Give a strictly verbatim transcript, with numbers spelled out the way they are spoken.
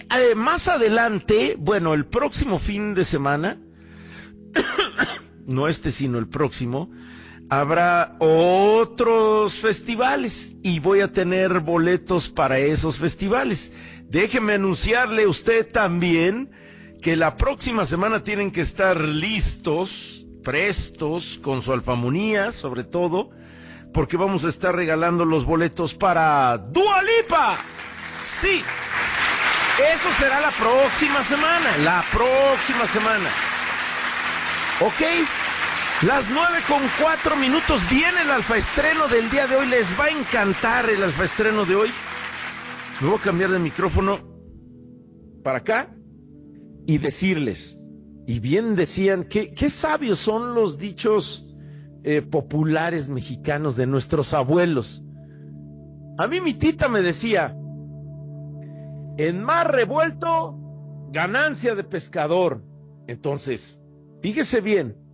eh, más adelante, bueno, el próximo fin de semana, no este sino el próximo, habrá otros festivales y voy a tener boletos para esos festivales. Déjeme anunciarle a usted también que la próxima semana tienen que estar listos, prestos, con su alfamonía sobre todo, porque vamos a estar regalando los boletos para Dua Lipa. Sí, eso será la próxima semana, la próxima semana. Ok, las nueve con cuatro minutos, viene el alfaestreno del día de hoy, les va a encantar el alfaestreno de hoy. Me voy a cambiar de micrófono para acá y decirles, y bien decían, que qué sabios son los dichos eh, populares mexicanos de nuestros abuelos. A mí mi tita me decía, en mar revuelto, ganancia de pescador. Entonces, fíjese bien,